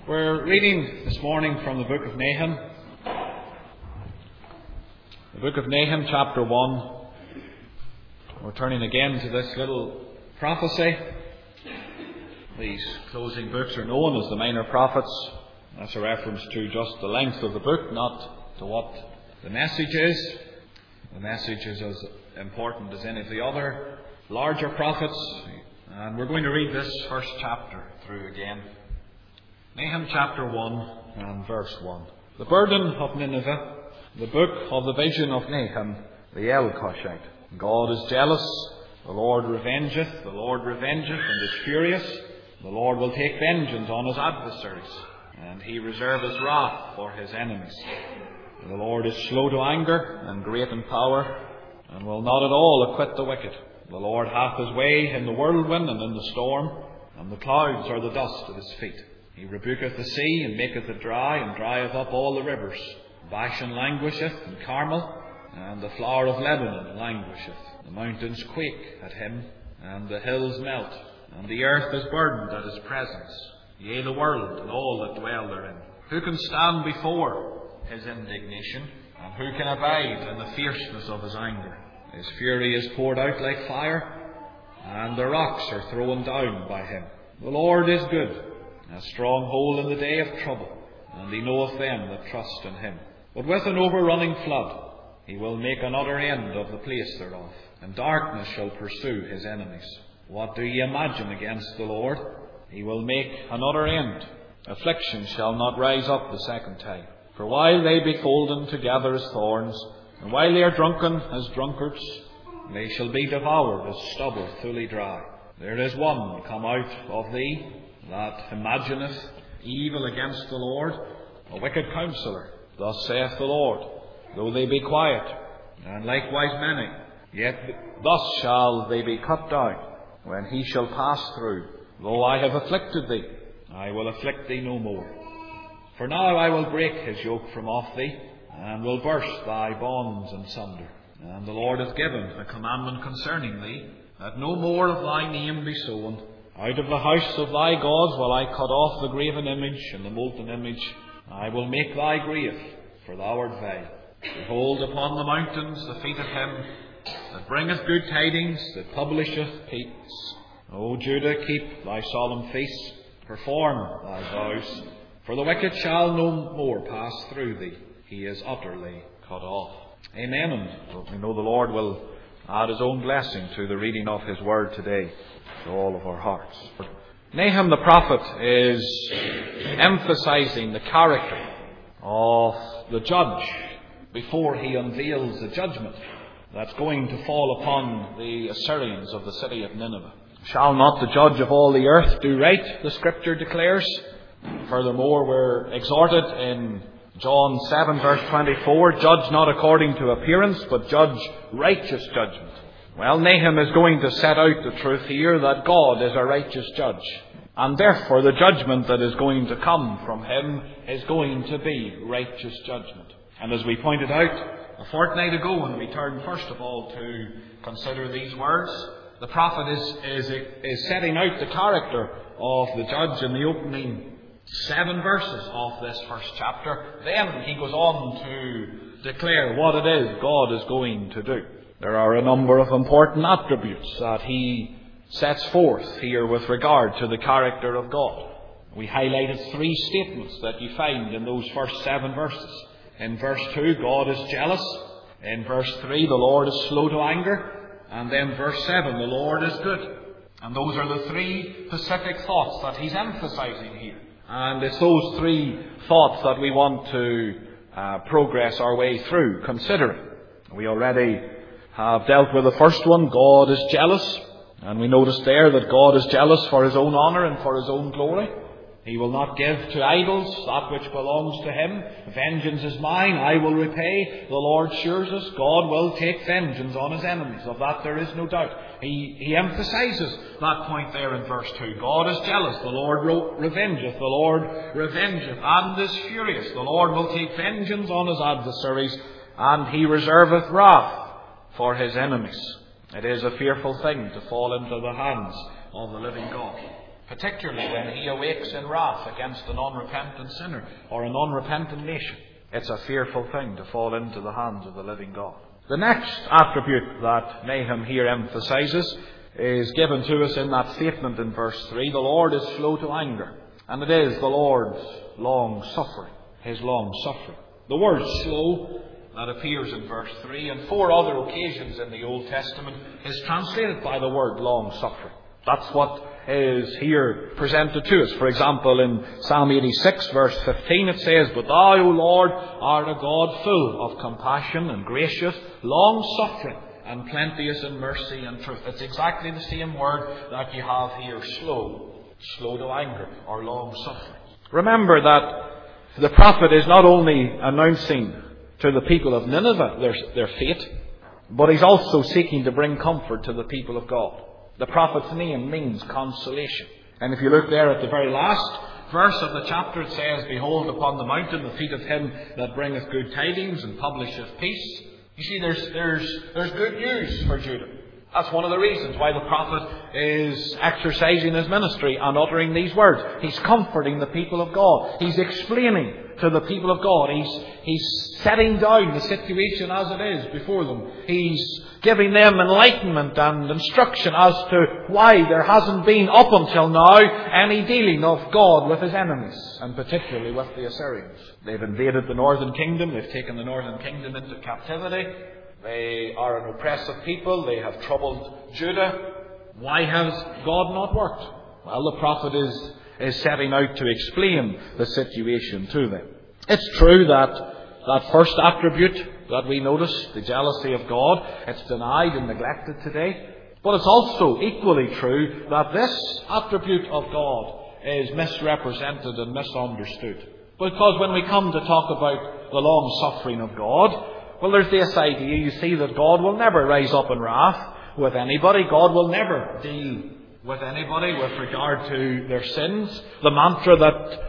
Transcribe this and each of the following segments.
We're reading this morning from the book of Nahum. The book of Nahum, chapter 1. We're turning again to this little prophecy. These closing books are known as the Minor Prophets. That's a reference to just the length of the book, not to what the message is. The message is as important as any of the other larger prophets. And we're going to read this first chapter through again. Nahum chapter 1 and verse 1. The burden of Nineveh, the book of the vision of Nahum, the Elkoshite. God is jealous, the Lord revengeth, and is furious. The Lord will take vengeance on his adversaries, and he reserveth wrath for his enemies. The Lord is slow to anger, and great in power, and will not at all acquit the wicked. The Lord hath his way in the whirlwind and in the storm, and the clouds are the dust of his feet. He rebuketh the sea, and maketh it dry, and drieth up all the rivers. Bashan languisheth, and Carmel, and the flower of Lebanon languisheth. The mountains quake at him, and the hills melt, and the earth is burdened at his presence. Yea, the world, and all that dwell therein. Who can stand before his indignation, and who can abide in the fierceness of his anger? His fury is poured out like fire, and the rocks are thrown down by him. The Lord is good, a stronghold in the day of trouble, and he knoweth them that trust in him. But with an overrunning flood he will make an utter end of the place thereof, and darkness shall pursue his enemies. What do ye imagine against the Lord? He will make an utter end. Affliction shall not rise up the second time. For while they be folden together as thorns, and while they are drunken as drunkards, they shall be devoured as stubble fully dry. There is one come out of thee that imagineth evil against the Lord, a wicked counsellor. Thus saith the Lord, though they be quiet, and likewise many, yet thus shall they be cut down, when he shall pass through. Though I have afflicted thee, I will afflict thee no more. For now I will break his yoke from off thee, and will burst thy bonds in sunder. And the Lord hath given a commandment concerning thee, that no more of thy name be sown. Out of the house of thy gods will I cut off the graven image and the molten image. I will make thy grave, for thou art vile. Behold upon the mountains the feet of him that bringeth good tidings, that publisheth peace. O Judah, keep thy solemn feasts, perform thy vows. For the wicked shall no more pass through thee. He is utterly cut off. Amen. And we know the Lord will add his own blessing to the reading of his word today to all of our hearts. Nahum the prophet is emphasizing the character of the judge before he unveils the judgment that's going to fall upon the Assyrians of the city of Nineveh. Shall not the judge of all the earth do right, the scripture declares. Furthermore, we're exhorted in John 7 verse 24, judge not according to appearance, but judge righteous judgment. Well, Nahum is going to set out the truth here that God is a righteous judge. And therefore the judgment that is going to come from him is going to be righteous judgment. And as we pointed out a fortnight ago when we turned first of all to consider these words, the prophet is setting out the character of the judge in the opening 7 verses of this first chapter. Then he goes on to declare what it is God is going to do. There are a number of important attributes that he sets forth here with regard to the character of God. We highlighted 3 statements that you find in those first 7 verses. In verse 2, God is jealous. In verse 3, the Lord is slow to anger. And then verse 7, the Lord is good. And those are the 3 specific thoughts that he's emphasizing here. And it's those 3 thoughts that we want to progress our way through, considering. We already have dealt with the first one, God is jealous. And we noticed there that God is jealous for his own honour and for his own glory. He will not give to idols that which belongs to him. Vengeance is mine, I will repay. The Lord assures us God will take vengeance on his enemies. Of that there is no doubt. He emphasizes that point there in verse 2. God is jealous, the Lord revengeth, the Lord revengeth, and is furious. The Lord will take vengeance on his adversaries, and he reserveth wrath for his enemies. It is a fearful thing to fall into the hands of the living God. particularly when he awakes in wrath against an unrepentant sinner or an unrepentant nation. It's a fearful thing to fall into the hands of the living God. The next attribute that Nahum here emphasizes is given to us in that statement in verse 3. The Lord is slow to anger, and it is the Lord's long-suffering, his long-suffering. The word slow that appears in verse 3 and 4 other occasions in the Old Testament is translated by the word long-suffering. That's what is here presented to us. For example, in Psalm 86 verse 15 it says, "But thou, O Lord, art a God full of compassion and gracious, long-suffering, and plenteous in mercy and truth." It's exactly the same word that you have here, slow to anger, or long-suffering. Remember that the prophet is not only announcing to the people of Nineveh their fate, but he's also seeking to bring comfort to the people of God. The prophet's name means consolation. And if you look there at the very last verse of the chapter, it says, "Behold upon the mountain the feet of him that bringeth good tidings and publisheth peace." You see, there's good news for Judah. That's one of the reasons why the prophet is exercising his ministry and uttering these words. He's comforting the people of God. He's explaining to the people of God. He's setting down the situation as it is before them. He's giving them enlightenment and instruction as to why there hasn't been up until now any dealing of God with his enemies, and particularly with the Assyrians. They've invaded the northern kingdom. They've taken the northern kingdom into captivity. They are an oppressive people. They have troubled Judah. Why has God not worked? Well, the prophet is setting out to explain the situation to them. It's true that first attribute that we notice, the jealousy of God, it's denied and neglected today. But it's also equally true that this attribute of God is misrepresented and misunderstood. Because when we come to talk about the long suffering of God, well, there's this idea, you see, that God will never rise up in wrath with anybody. God will never deal with anybody with regard to their sins. The mantra that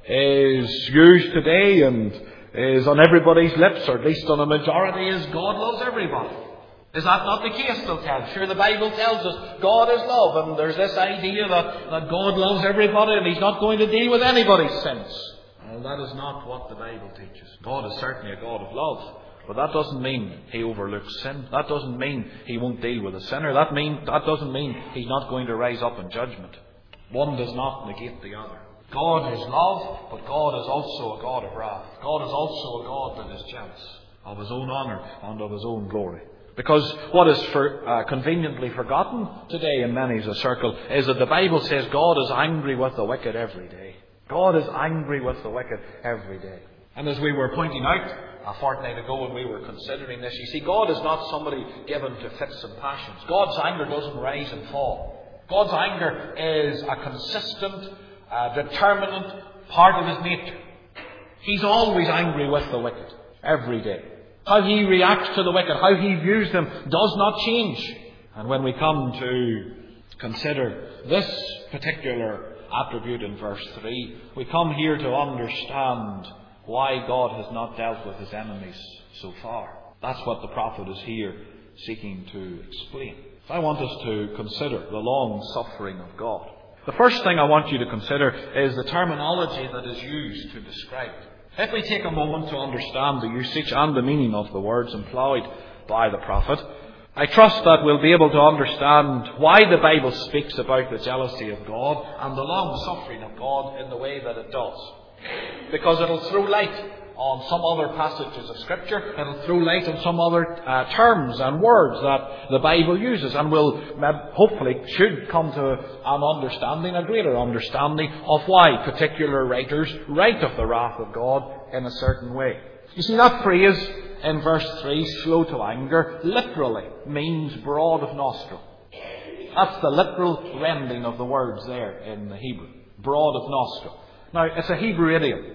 is used today and is on everybody's lips, or at least on a majority, is God loves everybody. Is that not the case, they'll tell? Sure, the Bible tells us God is love, and there's this idea that God loves everybody and he's not going to deal with anybody's sins. Well, that is not what the Bible teaches. God is certainly a God of love. But that doesn't mean he overlooks sin. That doesn't mean he won't deal with a sinner. That doesn't mean he's not going to rise up in judgment. One does not negate the other. God is love, but God is also a God of wrath. God is also a God that is jealous of his own honour and of his own glory. Because what is conveniently forgotten today in many's a circle is that the Bible says God is angry with the wicked every day. God is angry with the wicked every day. And as we were pointing out a fortnight ago when we were considering this, you see, God is not somebody given to fits and passions. God's anger doesn't rise and fall. God's anger is a consistent, determinant part of his nature. He's always angry with the wicked, every day. How he reacts to the wicked, how he views them, does not change. And when we come to consider this particular attribute in verse 3, we come here to understand why God has not dealt with his enemies so far. That's what the prophet is here seeking to explain. I want us to consider the long suffering of God. The first thing I want you to consider is the terminology that is used to describe it. If we take a moment to understand the usage and the meaning of the words employed by the prophet, I trust that we'll be able to understand why the Bible speaks about the jealousy of God and the long suffering of God in the way that it does. Because it'll throw light on some other passages of Scripture. It'll throw light on some other terms and words that the Bible uses, and will hopefully should come to an understanding, a greater understanding of why particular writers write of the wrath of God in a certain way. You see, that phrase in verse 3, slow to anger, literally means broad of nostril. That's the literal rendering of the words there in the Hebrew. Broad of nostril. Now, it's a Hebrew idiom,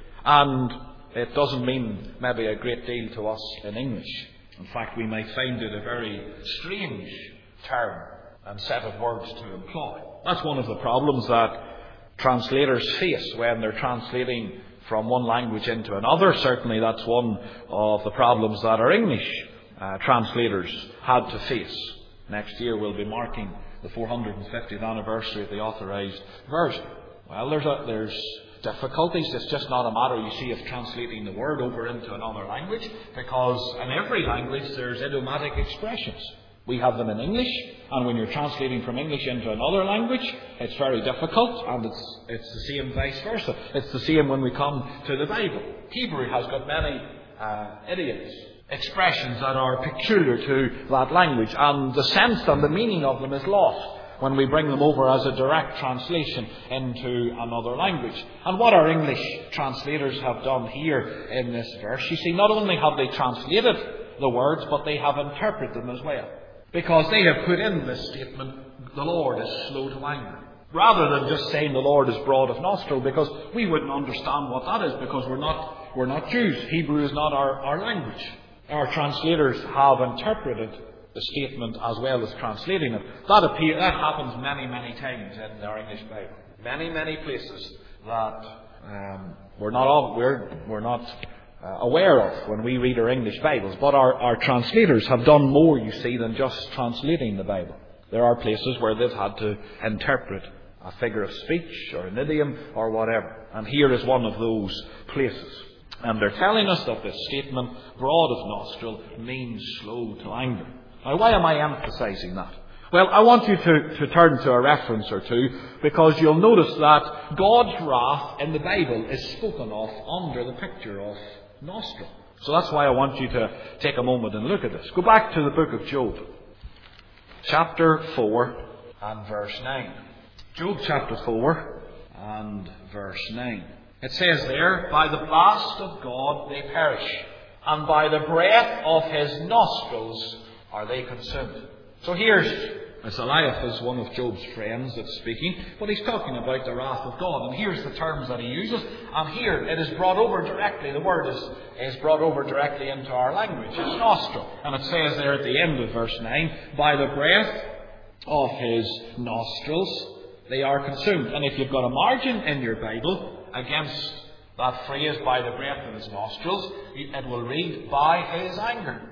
and it doesn't mean maybe a great deal to us in English. In fact, we might find it a very strange term and set of words to employ. That's one of the problems that translators face when they're translating from one language into another. Certainly that's one of the problems that our English translators had to face. Next year we'll be marking the 450th anniversary of the Authorised Version. Well, there's difficulties. It's just not a matter, you see, of translating the word over into another language, because in every language there's idiomatic expressions. We have them in English, and when you're translating from English into another language, it's very difficult, and it's the same vice versa. It's the same when we come to the Bible. Hebrew has got many idioms, expressions that are peculiar to that language, and the sense and the meaning of them is lost when we bring them over as a direct translation into another language. And what our English translators have done here in this verse, you see, not only have they translated the words, but they have interpreted them as well. Because they have put in this statement, the Lord is slow to anger, rather than just saying the Lord is broad of nostril, because we wouldn't understand what that is, because we're not Jews. Hebrew is not our language. Our translators have interpreted the statement as well as translating it. That happens many, many times in our English Bible. Many, many places that we're not aware of when we read our English Bibles. But our translators have done more, you see, than just translating the Bible. There are places where they've had to interpret a figure of speech or an idiom or whatever. And here is one of those places. And they're telling us that this statement, broad of nostril, means slow to anger. Now, why am I emphasizing that? Well, I want you to turn to a reference or two, because you'll notice that God's wrath in the Bible is spoken of under the picture of nostril. So that's why I want you to take a moment and look at this. Go back to the book of Job, chapter 4 and verse 9. Job chapter 4 and verse 9. It says there, by the blast of God they perish, and by the breath of his nostrils are they consumed. So here's Eliphaz, one of Job's friends, that's speaking, but he's talking about the wrath of God. And here's the terms that he uses. And here it is brought over directly, the word is brought over directly into our language. It's nostril. And it says there at the end of verse 9, by the breath of his nostrils they are consumed. And if you've got a margin in your Bible against that phrase, by the breath of his nostrils, it will read, by his anger.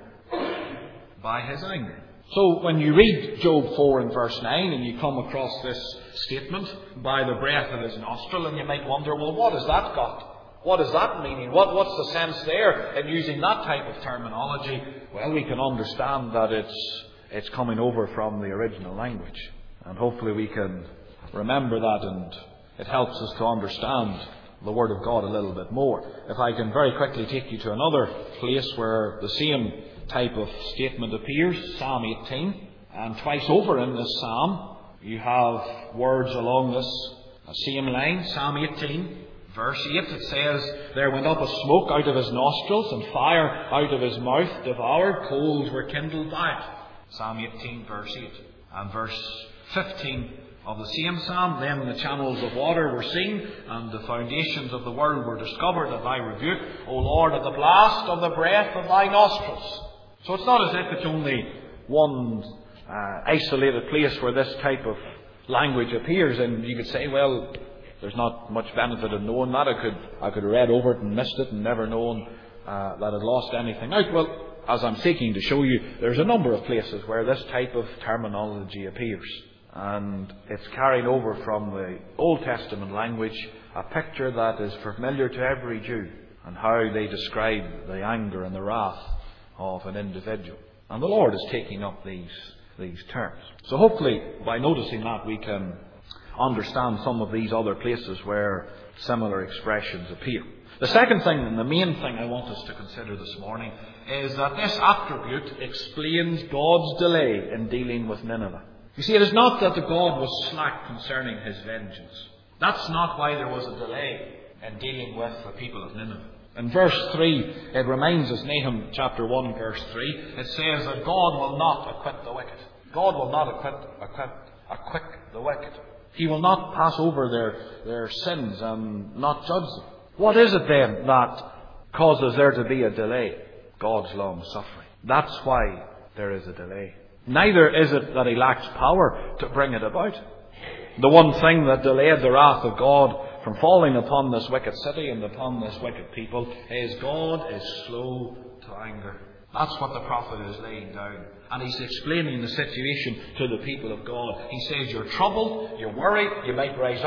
By his anger. So when you read Job 4 and verse 9 and you come across this statement, by the breath of his nostril, and you might wonder, well, what has that got? What does that mean? What's the sense there in using that type of terminology? Well, we can understand that it's coming over from the original language. And hopefully we can remember that, and it helps us to understand the Word of God a little bit more. If I can very quickly take you to another place where the same type of statement appears, Psalm 18, and twice over in this psalm you have words along this same line. Psalm 18 verse 8, it says, there went up a smoke out of his nostrils, and fire out of his mouth devoured, coals were kindled by it. Psalm 18 verse 8. And verse 15 of the same psalm, then the channels of water were seen, and the foundations of the world were discovered at thy rebuke, O Lord, at the blast of the breath of thy nostrils. So it's not as if it's only one isolated place where this type of language appears, and you could say, well, there's not much benefit in knowing that. I could have read over it and missed it and never known that I'd lost anything out. Well, as I'm seeking to show you, there's a number of places where this type of terminology appears. And it's carried over from the Old Testament language, a picture that is familiar to every Jew, and how they describe the anger and the wrath of an individual. And the Lord is taking up these terms. So hopefully by noticing that we can understand some of these other places where similar expressions appear. The second thing, and the main thing I want us to consider this morning, is that this attribute explains God's delay in dealing with Nineveh. You see, it is not that the God was slack concerning his vengeance. That's not why there was a delay in dealing with the people of Nineveh. In verse 3, it reminds us, Nahum chapter 1 verse 3, it says that God will not acquit the wicked. God will not acquit the wicked. He will not pass over their sins and not judge them. What is it then that causes there to be a delay? God's long suffering. That's why there is a delay. Neither is it that he lacks power to bring it about. The one thing that delayed the wrath of God from falling upon this wicked city and upon this wicked people is God is slow to anger. That's what the prophet is laying down. And he's explaining the situation to the people of God. He says, you're troubled, you're worried, you might rise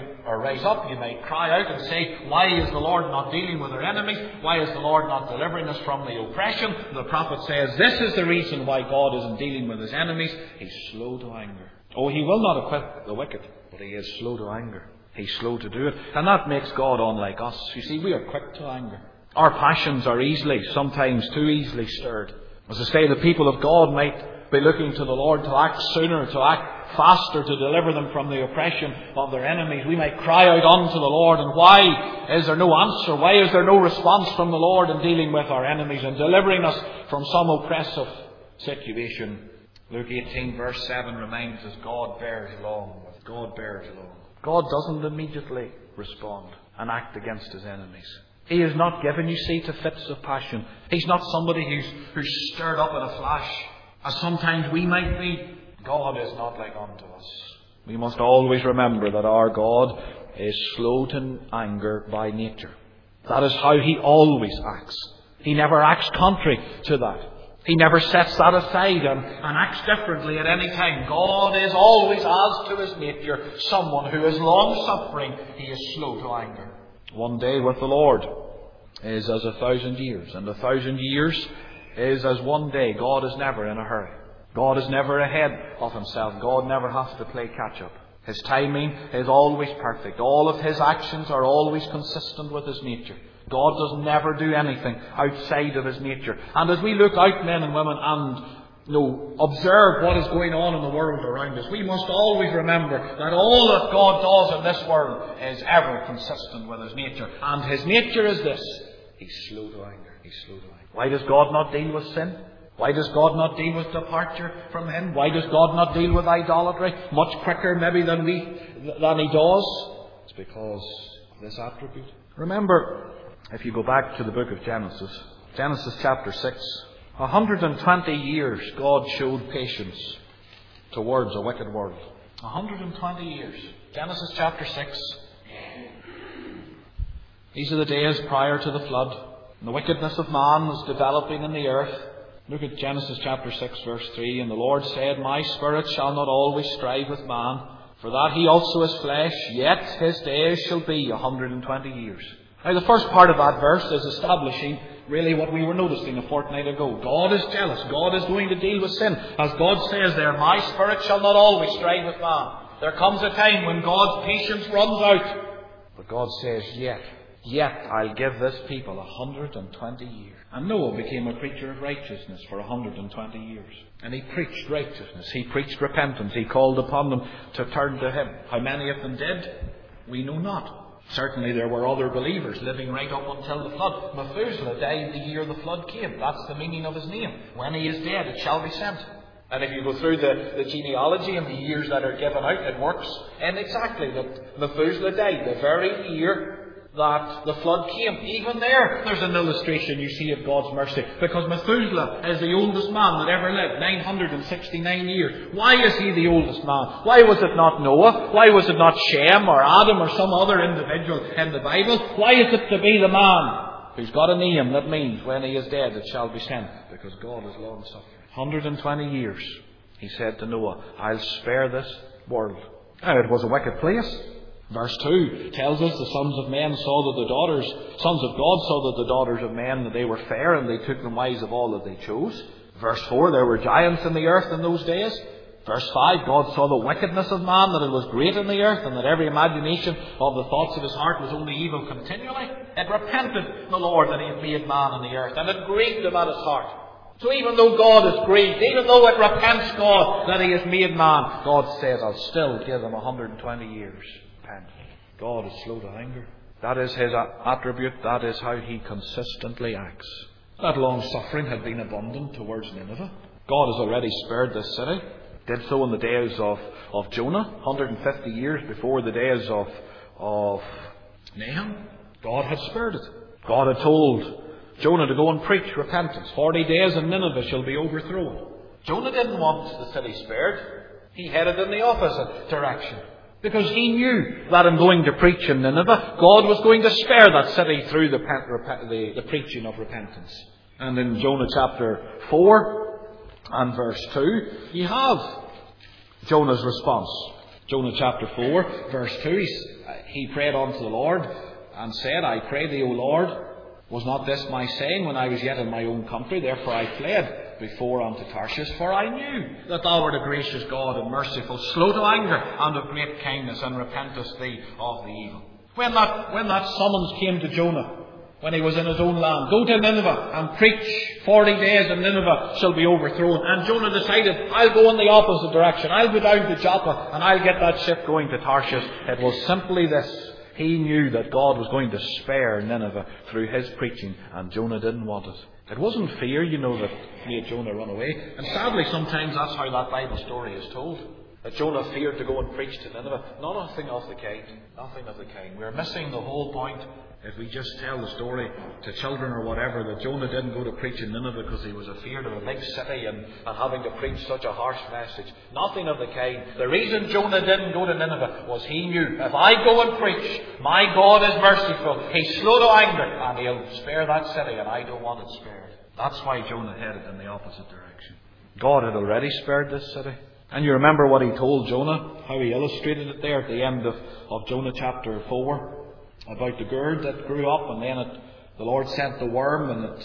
up, you might cry out and say, why is the Lord not dealing with our enemies? Why is the Lord not delivering us from the oppression? The prophet says, this is the reason why God isn't dealing with his enemies. He's slow to anger. Oh, he will not acquit the wicked, but he is slow to anger. He's slow to do it. And that makes God unlike us. You see, we are quick to anger. Our passions are sometimes too easily stirred. As I say, the people of God might be looking to the Lord to act sooner, to act faster, to deliver them from the oppression of their enemies. We might cry out unto the Lord, and why is there no answer? Why is there no response from the Lord in dealing with our enemies and delivering us from some oppressive situation? Luke 18 verse 7 reminds us God bears along. God bears along. God doesn't immediately respond and act against his enemies. He is not given, you see, to fits of passion. He's not somebody who's stirred up in a flash, as sometimes we might be. God is not like unto us. We must always remember that our God is slow to anger by nature. That is how he always acts. He never acts contrary to that. He never sets that aside and acts differently at any time. God is always, as to his nature, someone who is long-suffering. He is slow to anger. One day with the Lord is as 1,000 years, and 1,000 years is as one day. God is never in a hurry. God is never ahead of himself. God never has to play catch-up. His timing is always perfect. All of his actions are always consistent with his nature. God does never do anything outside of his nature. And as we look out, men and women, and observe what is going on in the world around us, we must always remember that all that God does in this world is ever consistent with his nature. And his nature is this: he's slow to anger. He's slow to anger. Why does God not deal with sin? Why does God not deal with departure from him? Why does God not deal with idolatry much quicker maybe than he does? It's because of this attribute. Remember, if you go back to the book of Genesis chapter 6, 120 years God showed patience towards a wicked world. 120 years. Genesis chapter 6. These are the days prior to the flood. And the wickedness of man was developing in the earth. Look at Genesis chapter 6 verse 3. And the Lord said, my spirit shall not always strive with man, for that he also is flesh, yet his days shall be 120 years. Now the first part of that verse is establishing really what we were noticing a fortnight ago. God is jealous. God is going to deal with sin. As God says there, my spirit shall not always strive with man. There comes a time when God's patience runs out. But God says, yet I'll give this people 120 years. And Noah became a preacher of righteousness for 120 years. And he preached righteousness. He preached repentance. He called upon them to turn to him. How many of them did? We know not. Certainly there were other believers living right up until the flood. Methuselah died the year the flood came. That's the meaning of his name. When he is dead, it shall be sent. And if you go through the genealogy and the years that are given out, it works. And exactly that Methuselah died the very year that the flood came. Even there's an illustration you see of God's mercy. Because Methuselah is the oldest man that ever lived, 969 years. Why is he the oldest man? Why was it not Noah? Why was it not Shem or Adam or some other individual in the Bible? Why is it to be the man who's got a name that means when he is dead it shall be sent? Because God is long suffering. 120 years, he said to Noah, I'll spare this world. Now it was a wicked place. Verse 2 tells us the sons of God saw that the daughters of men, that they were fair, and they took them wives of all that they chose. Verse 4, there were giants in the earth in those days. Verse 5, God saw the wickedness of man, that it was great in the earth, and that every imagination of the thoughts of his heart was only evil continually. It repented the Lord that he had made man in the earth, and it grieved him at his heart. So even though God is grieved, even though it repents God that he has made man, God says, I'll still give him 120 years. God is slow to anger. That is his attribute. That is how he consistently acts. That long suffering had been abundant towards Nineveh. God has already spared this city. Did so in the days of Jonah, 150 years before the days of Nahum. God had spared it. God had told Jonah to go and preach repentance. 40 days and Nineveh shall be overthrown. Jonah didn't want the city spared. He headed in the opposite direction. Because he knew that in going to preach in Nineveh, God was going to spare that city through the preaching of repentance. And in Jonah chapter 4 and verse 2, you have Jonah's response. Jonah chapter 4, verse 2, he prayed unto the Lord and said, I pray thee, O Lord, was not this my saying when I was yet in my own country? Therefore I fled before unto Tarshish, for I knew that thou wert a gracious God and merciful, slow to anger and of great kindness, and repentest thee of the evil. When that summons came to Jonah, when he was in his own land, go to Nineveh and preach 40 days and Nineveh shall be overthrown. And Jonah decided, I'll go in the opposite direction. I'll go down to Joppa and I'll get that ship going to Tarshish. It was simply this. He knew that God was going to spare Nineveh through his preaching, and Jonah didn't want it. It wasn't fear, that made Jonah run away. And sadly, sometimes that's how that Bible story is told. That Jonah feared to go and preach to Nineveh. Nothing of the kind. Nothing of the kind. We're missing the whole point if we just tell the story to children or whatever, that Jonah didn't go to preach in Nineveh because he was afeard of a big city and having to preach such a harsh message. Nothing of the kind. The reason Jonah didn't go to Nineveh was he knew, if I go and preach, my God is merciful. He's slow to anger and he'll spare that city, and I don't want it spared. That's why Jonah headed in the opposite direction. God had already spared this city. And you remember what he told Jonah, how he illustrated it there at the end of Jonah chapter 4, about the gourd that grew up, and then the Lord sent the worm, and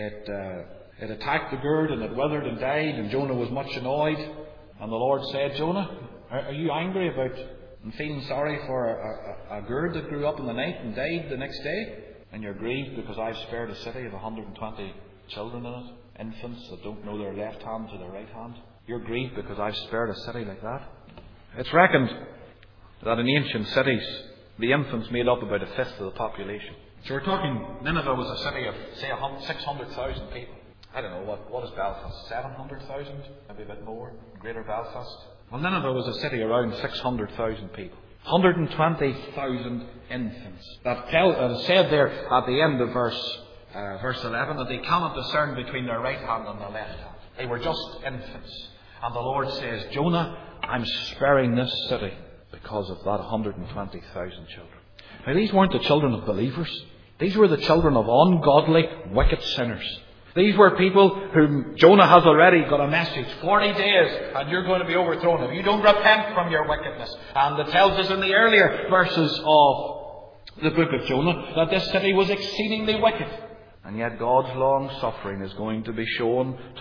it attacked the gourd, and it withered and died, and Jonah was much annoyed. And the Lord said, Jonah, are you angry about and feeling sorry for a gourd that grew up in the night and died the next day? And you're grieved because I've spared a city of 120 children in it, infants that don't know their left hand to their right hand. You're grieved because I've spared a city like that. It's reckoned that in ancient cities, the infants made up about a fifth of the population. So we're talking, Nineveh was a city of, say, 600,000 people. I don't know, what is Belfast? 700,000? Maybe a bit more. Greater Belfast. Well, Nineveh was a city around 600,000 people. 120,000 infants. That is said there at the end of verse 11, that they cannot discern between their right hand and their left hand. They were just infants. And the Lord says, Jonah, I'm sparing this city because of that 120,000 children. Now, these weren't the children of believers. These were the children of ungodly, wicked sinners. These were people whom Jonah has already got a message. 40 days and you're going to be overthrown if you don't repent from your wickedness. And it tells us in the earlier verses of the book of Jonah that this city was exceedingly wicked. And yet God's long suffering is going to be shown to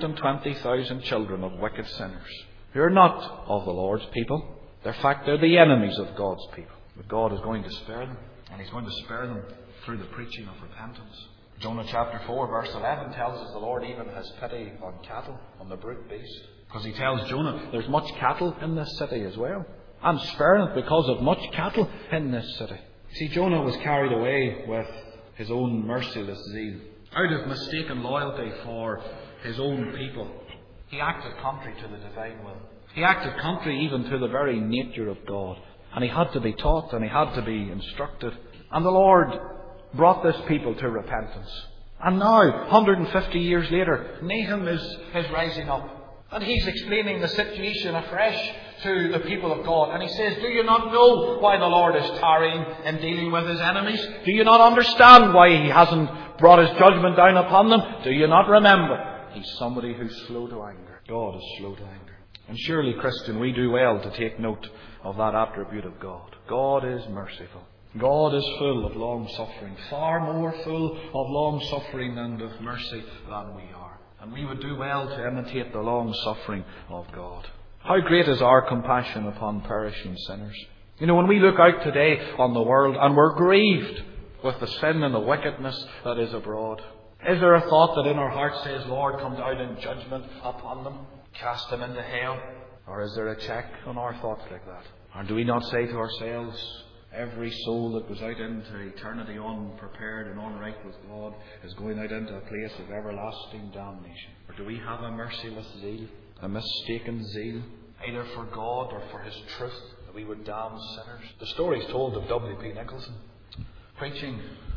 120,000 children of wicked sinners who are not of the Lord's people. In fact, they're the enemies of God's people. But God is going to spare them. And He's going to spare them through the preaching of repentance. Jonah chapter 4 verse 11 tells us the Lord even has pity on cattle, on the brute beast. Because He tells Jonah, there's much cattle in this city as well. I'm sparing it because of much cattle in this city. See, Jonah was carried away with his own merciless zeal. Out of mistaken loyalty for his own people, he acted contrary to the divine will. He acted contrary even to the very nature of God. And he had to be taught and he had to be instructed. And the Lord brought this people to repentance. And now, 150 years later, Nahum is rising up. And he's explaining the situation afresh to the people of God. And he says, do you not know why the Lord is tarrying in dealing with His enemies? Do you not understand why He hasn't brought His judgment down upon them? Do you not remember? He's somebody who's slow to anger. God is slow to anger. And surely, Christian, we do well to take note of that attribute of God. God is merciful. God is full of long suffering, far more full of long suffering and of mercy than we are. And we would do well to imitate the long suffering of God. How great is our compassion upon perishing sinners. You know, when we look out today on the world and we're grieved with the sin and the wickedness that is abroad, is there a thought that in our heart says, Lord, come down in judgment upon them, cast them into hell? Or is there a check on our thoughts like that? Or do we not say to ourselves, every soul that goes out into eternity unprepared and unright with God is going out into a place of everlasting damnation? Or do we have a merciless zeal, a mistaken zeal, either for God or for His truth, that we would damn sinners? The story is told of W.P. Nicholson preaching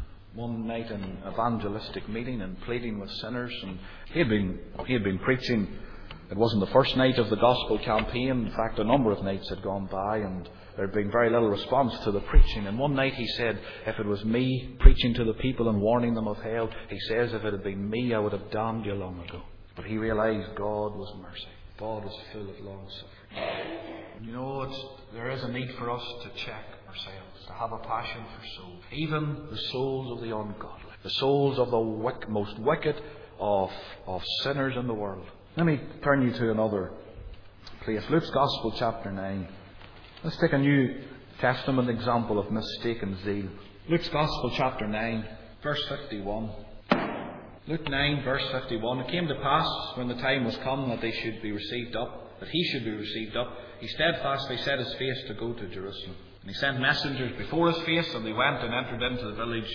one night in an evangelistic meeting and pleading with sinners. And he had been preaching It wasn't the first night of the gospel campaign. In fact, a number of nights had gone by and there had been very little response to the preaching. And one night he said, if it was me preaching to the people and warning them of hell, he says, if it had been me, I would have damned you long ago. But he realized God was mercy. God was full of long suffering. And you know, there is a need for us to check ourselves, to have a passion for souls. Even the souls of the ungodly. The souls of the most wicked of sinners in the world. Let me turn you to another place. Luke's Gospel, chapter 9. Let's take a New Testament example of mistaken zeal. Luke's Gospel, chapter 9, verse 51. Luke 9, verse 51. It came to pass, when the time was come that he should be received up, he steadfastly set his face to go to Jerusalem. And he sent messengers before his face, and they went and entered into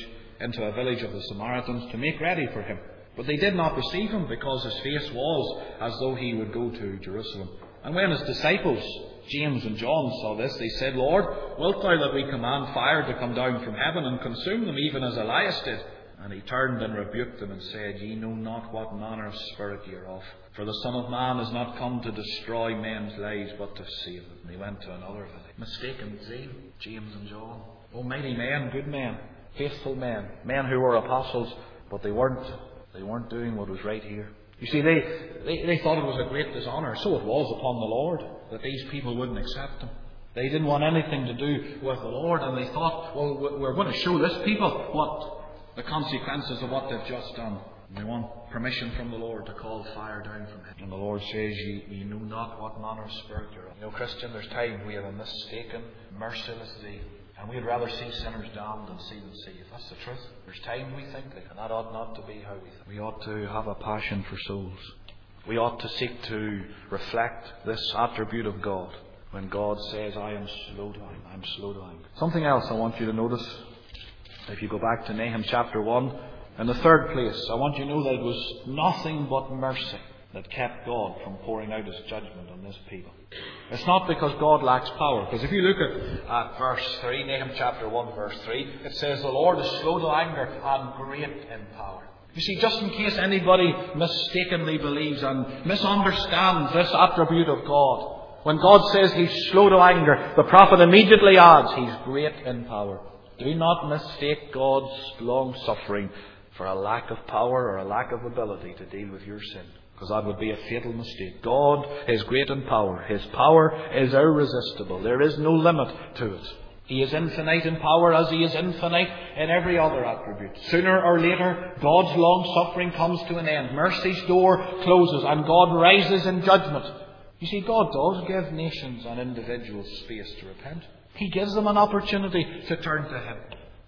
a village of the Samaritans to make ready for him. But they did not receive him, because his face was as though he would go to Jerusalem. And when his disciples, James and John, saw this, they said, Lord, wilt thou that we command fire to come down from heaven and consume them, even as Elias did? And he turned and rebuked them and said, Ye know not what manner of spirit ye are of. For the Son of Man is not come to destroy men's lives, but to save them. And he went to another village. Mistaken zeal, James and John. Almighty men, good men, faithful men, men who were apostles, but they weren't doing what was right here. You see, they thought it was a great dishonour. So it was upon the Lord that these people wouldn't accept him. They didn't want anything to do with the Lord, and they thought, well, we're going to show this people what the consequences of what they've just done. And they want permission from the Lord to call fire down from heaven. And the Lord says, ye know not what manner of spirit you're of. You know, Christian, there's times we have a mistaken, merciless zeal. And we'd rather see sinners damned than see them saved. That's the truth. There's times we think that, and that ought not to be how we think. We ought to have a passion for souls. We ought to seek to reflect this attribute of God. When God says, I am slow to anger, I'm slow to anger. Something else I want you to notice. If you go back to Nahum chapter 1, in the third place, I want you to know that it was nothing but mercy that kept God from pouring out his judgment on this people. It's not because God lacks power. Because if you look at verse 3, Nahum chapter 1 verse 3, it says, the Lord is slow to anger and great in power. You see, just in case anybody mistakenly believes and misunderstands this attribute of God, when God says he's slow to anger, the prophet immediately adds, he's great in power. Do not mistake God's long suffering for a lack of power or a lack of ability to deal with your sin. Because that would be a fatal mistake. God is great in power. His power is irresistible. There is no limit to it. He is infinite in power as he is infinite in every other attribute. Sooner or later, God's long suffering comes to an end. Mercy's door closes and God rises in judgment. You see, God does give nations and individuals space to repent. He gives them an opportunity to turn to him.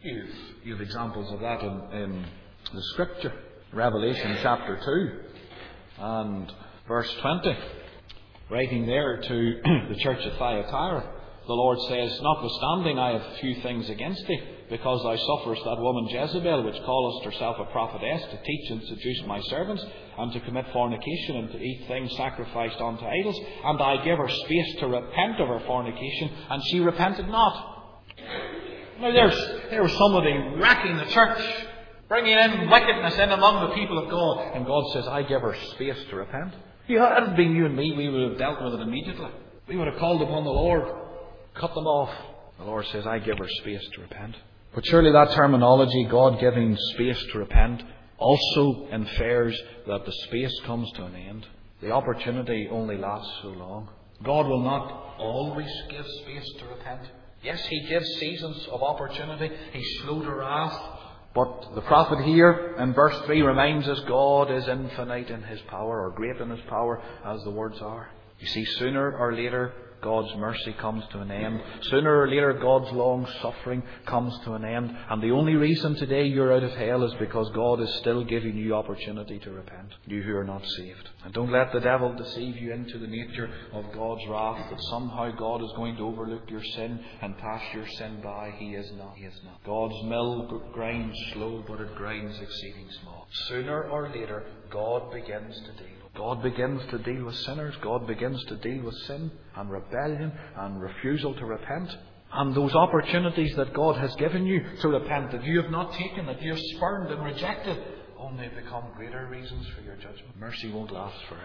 You have examples of that in the Scripture. Revelation chapter 2 and verse 20. Writing there to the church at Thyatira, the Lord says, notwithstanding I have few things against thee, because thou sufferest that woman Jezebel, which calleth herself a prophetess, to teach and seduce my servants, and to commit fornication, and to eat things sacrificed unto idols. And I gave her space to repent of her fornication, and she repented not. Now there was somebody wrecking the church, bringing in wickedness in among the people of God. And God says, I give her space to repent. If it had been you and me, we would have dealt with it immediately. We would have called upon the Lord, cut them off. The Lord says, I give her space to repent. But surely that terminology, God giving space to repent, also infers that the space comes to an end. The opportunity only lasts so long. God will not always give space to repent. Yes, he gives seasons of opportunity. He's slow to wrath. But the prophet here in verse 3 reminds us God is infinite in his power, or great in his power, as the words are. You see, sooner or later, God's mercy comes to an end. Sooner or later, God's long suffering comes to an end. And the only reason today you're out of hell is because God is still giving you opportunity to repent. You who are not saved. And don't let the devil deceive you into the nature of God's wrath, that somehow God is going to overlook your sin and pass your sin by. He is not. He is not. God's mill grinds slow, but it grinds exceeding small. Sooner or later, God begins to deal. God begins to deal with sinners. God begins to deal with sin and rebellion and refusal to repent. And those opportunities that God has given you to repent, that you have not taken, that you have spurned and rejected, only become greater reasons for your judgment. Mercy won't last forever.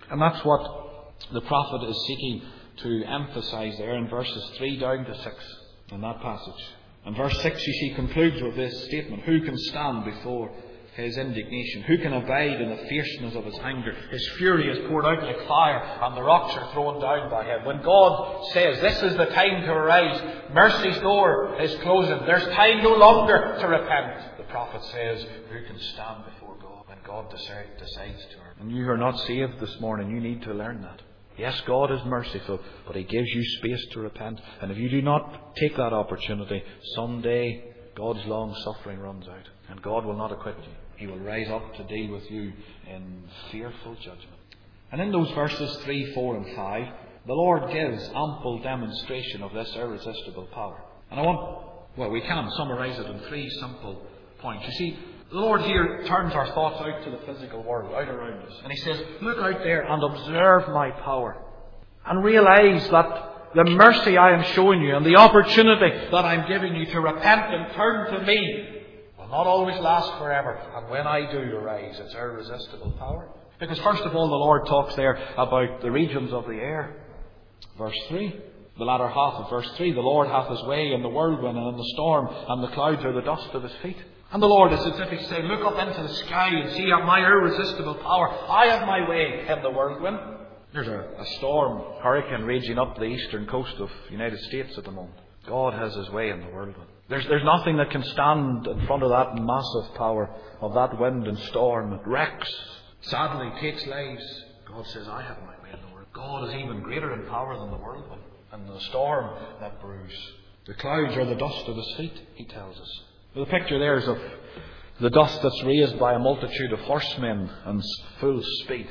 And that's what the prophet is seeking to emphasize there in verses 3 down to 6 in that passage. And verse 6, you see, concludes with this statement: who can stand before his indignation? Who can abide in the fierceness of his anger? His fury is poured out like fire, and the rocks are thrown down by him. When God says, this is the time to arise, mercy's door is closing, there's time no longer to repent, the prophet says, who can stand before God when God decides to? And you who are not saved this morning, you need to learn that. Yes, God is merciful, but He gives you space to repent. And if you do not take that opportunity, someday God's long suffering runs out, and God will not acquit you. He will rise up to deal with you in fearful judgment. And in those verses 3, 4 and 5, the Lord gives ample demonstration of this irresistible power. And we can summarise it in 3 simple points. You see, the Lord here turns our thoughts out to the physical world, out around us. And He says, look out there and observe my power. And realise that the mercy I am showing you and the opportunity that I'm giving you to repent and turn to me will not always last forever. And when I do arise, it's irresistible power. Because first of all, the Lord talks there about the regions of the air. Verse 3, the latter half of verse 3, the Lord hath His way in the whirlwind and in the storm, and the clouds are the dust of His feet. And the Lord is as if He's saying, look up into the sky and see my irresistible power. I have my way in the whirlwind. There's a storm, hurricane raging up the eastern coast of the United States at the moment. God has His way in the whirlwind. There's nothing that can stand in front of that massive power of that wind and storm. It wrecks, sadly takes lives. God says, I have my way in the whirlwind. God is even greater in power than the whirlwind and the storm that brews. The clouds are the dust of His feet, He tells us. The picture there is of the dust that's raised by a multitude of horsemen in full speed.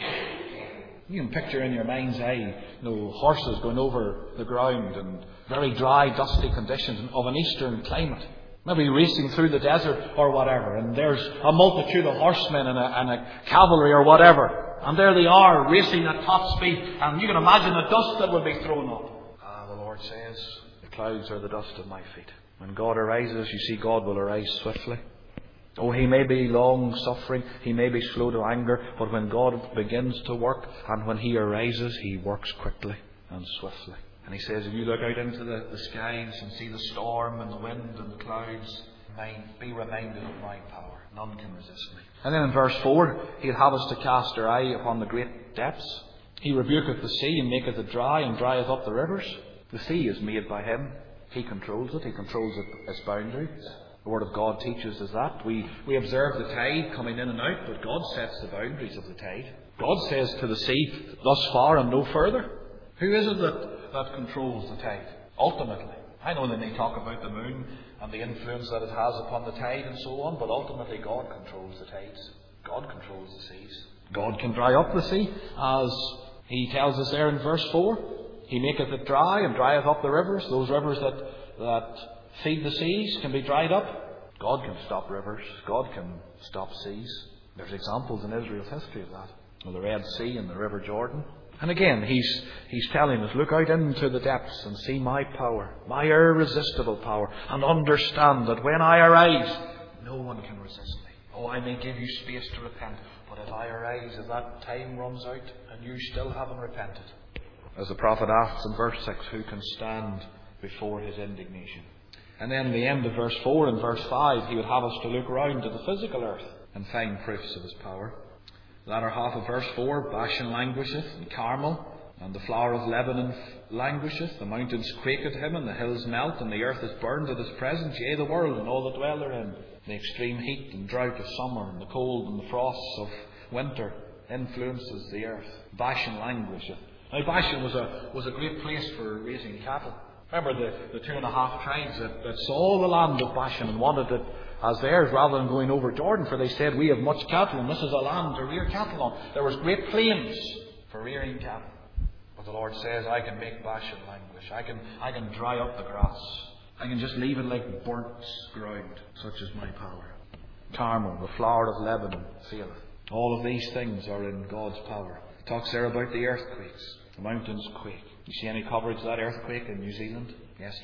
You can picture in your mind's eye, horses going over the ground in very dry, dusty conditions of an eastern climate. Maybe racing through the desert or whatever. And there's a multitude of horsemen and a cavalry or whatever. And there they are, racing at top speed. And you can imagine the dust that would be thrown up. The Lord says, the clouds are the dust of my feet. When God arises, you see, God will arise swiftly. Oh, He may be long-suffering, He may be slow to anger, but when God begins to work and when He arises, He works quickly and swiftly. And He says, if you look out into the skies and see the storm and the wind and the clouds, be reminded of my power. None can resist me. And then in verse 4, He'll have us to cast our eye upon the great depths. He rebuketh the sea and maketh it dry and drieth up the rivers. The sea is made by Him. He controls it. He controls its boundaries. The Word of God teaches us that. We observe the tide coming in and out, but God sets the boundaries of the tide. God says to the sea, thus far and no further. Who is it that controls the tide? Ultimately. I know that they talk about the moon and the influence that it has upon the tide and so on, but ultimately God controls the tides. God controls the seas. God can dry up the sea, as He tells us there in verse 4. He maketh it dry and drieth up the rivers. Those rivers that feed the seas can be dried up. God can stop rivers. God can stop seas. There's examples in Israel's history of that. The Red Sea and the River Jordan. And again, He's telling us, look out into the depths and see my power, my irresistible power, and understand that when I arise, no one can resist me. Oh, I may give you space to repent, but if I arise, if that time runs out and you still haven't repented, as the prophet asks in verse 6, who can stand before His indignation? And then the end of verse 4 and verse 5, He would have us to look round to the physical earth and find proofs of His power. The latter half of verse 4, Bashan languisheth, and Carmel, and the flower of Lebanon languisheth. The mountains quake at Him, and the hills melt, and the earth is burned at His presence, yea, the world and all that dwell therein. The extreme heat and drought of summer, and the cold and the frosts of winter influences the earth. Bashan languisheth. Now, Bashan was a great place for raising cattle. Remember the 2.5 tribes that saw the land of Bashan and wanted it as theirs rather than going over Jordan, for they said, we have much cattle and this is a land to rear cattle on. There was great plains for rearing cattle. But the Lord says, I can make Bashan languish. I can dry up the grass. I can just leave it like burnt ground. Such is my power. Carmel, the flower of Lebanon, faileth. All of these things are in God's power. It talks there about the earthquakes. The mountains quake. You see any coverage of that earthquake in New Zealand yesterday?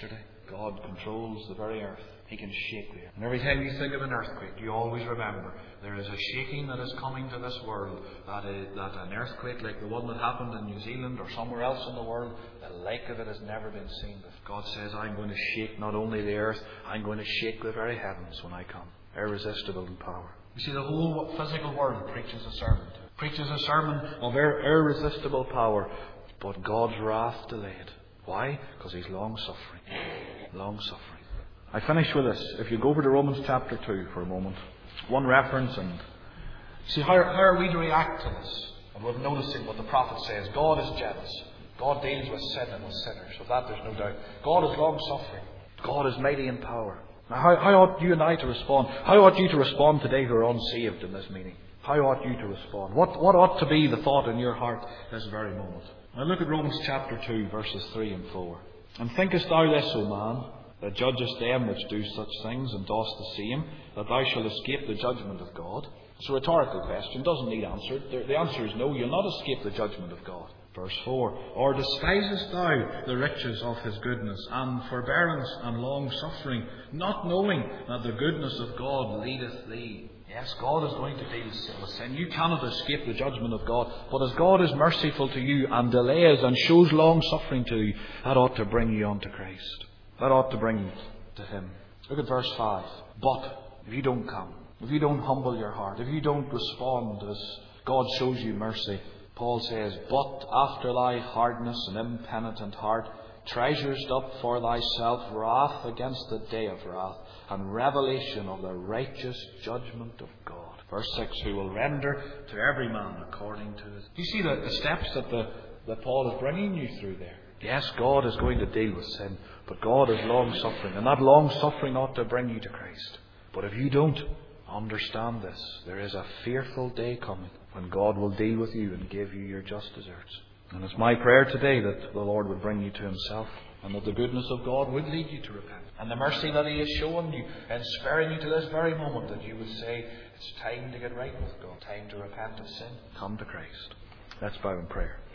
God controls the very earth. He can shake the earth. And every time you think of an earthquake, you always remember there is a shaking that is coming to this world. That an earthquake like the one that happened in New Zealand or somewhere else in the world, the like of it has never been seen. God says, I'm going to shake not only the earth, I'm going to shake the very heavens when I come. Irresistible in power. You see, the whole physical world preaches a sermon. Preaches a sermon of irresistible power, but God's wrath delayed. Why? Because He's long-suffering. Long-suffering. I finish with this. If you go over to Romans chapter 2 for a moment. One reference, and see, how are we to react to this? And we're noticing what the prophet says. God is jealous. God deals with sin and with sinners. Of that there's no doubt. God is long-suffering. God is mighty in power. Now, how ought you and I to respond? How ought you to respond today who are unsaved in this meeting? How ought you to respond? What ought to be the thought in your heart this very moment? Now look at Romans chapter 2, verses 3 and 4. And thinkest thou this, O man, that judgest them which do such things, and dost the same, that thou shalt escape the judgment of God? It's a rhetorical question, doesn't need answered. The answer is no, you'll not escape the judgment of God. Verse 4, or despisest thou the riches of His goodness, and forbearance and long-suffering, not knowing that the goodness of God leadeth thee? Yes, God is going to deal with sin. You cannot escape the judgment of God. But as God is merciful to you and delays and shows long-suffering to you, that ought to bring you unto Christ. That ought to bring you to Him. Look at verse 5. But if you don't come, if you don't humble your heart, if you don't respond as God shows you mercy, Paul says, but after thy hardness and impenitent heart, treasurest up for thyself wrath against the day of wrath, and revelation of the righteous judgment of God. Verse 6, who will render to every man according to his... Do you see the steps that Paul is bringing you through there? Yes, God is going to deal with sin, but God is long-suffering, and that long-suffering ought to bring you to Christ. But if you don't understand this, there is a fearful day coming when God will deal with you and give you your just deserts. And it's my prayer today that the Lord would bring you to Himself, and that the goodness of God would lead you to repent. And the mercy that He has shown you and sparing you to this very moment, that you would say, it's time to get right with God, time to repent of sin. Come to Christ. Let's bow in prayer.